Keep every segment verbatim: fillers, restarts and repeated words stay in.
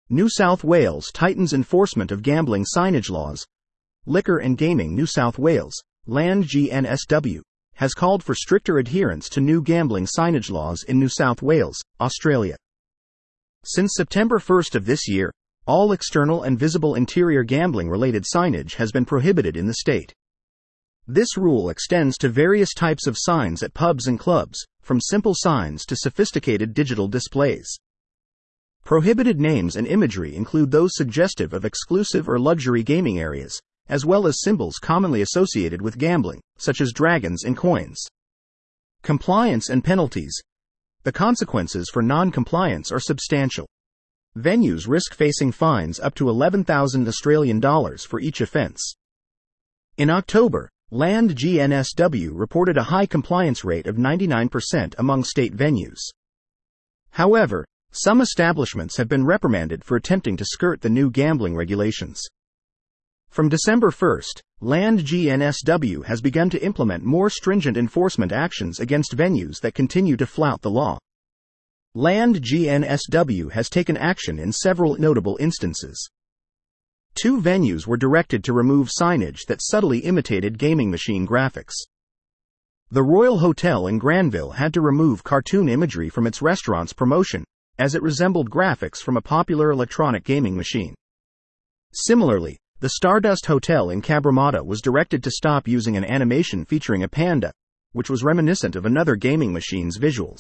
New South Wales tightens enforcement of gambling signage laws. Liquor and Gaming New South Wales, Land G N S W, has called for stricter adherence to new gambling signage laws in New South Wales, Australia. Since September first of this year, all external and visible interior gambling-related signage has been prohibited in the state. This rule extends to various types of signs at pubs and clubs, from simple signs to sophisticated digital displays. Prohibited names and imagery include those suggestive of exclusive or luxury gaming areas, as well as symbols commonly associated with gambling, such as dragons and coins. Compliance and penalties. The consequences for non-compliance are substantial. Venues risk facing fines up to eleven thousand Australian dollars for each offence. In October, Land G N S W reported a high compliance rate of ninety-nine percent among state venues. However, some establishments have been reprimanded for attempting to skirt the new gambling regulations. From December first, Land G N S W has begun to implement more stringent enforcement actions against venues that continue to flout the law. Land G N S W has taken action in several notable instances. Two venues were directed to remove signage that subtly imitated gaming machine graphics. The Royal Hotel in Granville had to remove cartoon imagery from its restaurant's promotion, as it resembled graphics from a popular electronic gaming machine. Similarly, the Stardust Hotel in Cabramatta was directed to stop using an animation featuring a panda, which was reminiscent of another gaming machine's visuals.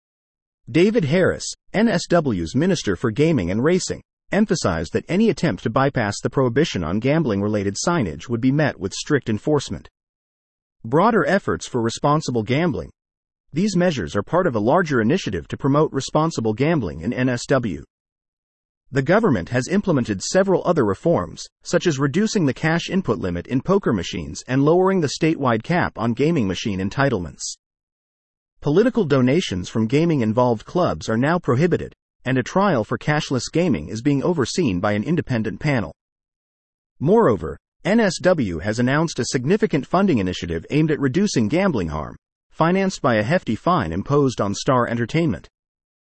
David Harris, N S W's Minister for Gaming and Racing, emphasized that any attempt to bypass the prohibition on gambling-related signage would be met with strict enforcement. Broader efforts for responsible gambling. These measures are part of a larger initiative to promote responsible gambling in N S W. The government has implemented several other reforms, such as reducing the cash input limit in poker machines and lowering the statewide cap on gaming machine entitlements. Political donations from gaming-involved clubs are now prohibited, and a trial for cashless gaming is being overseen by an independent panel. Moreover, N S W has announced a significant funding initiative aimed at reducing gambling harm, financed by a hefty fine imposed on Star Entertainment.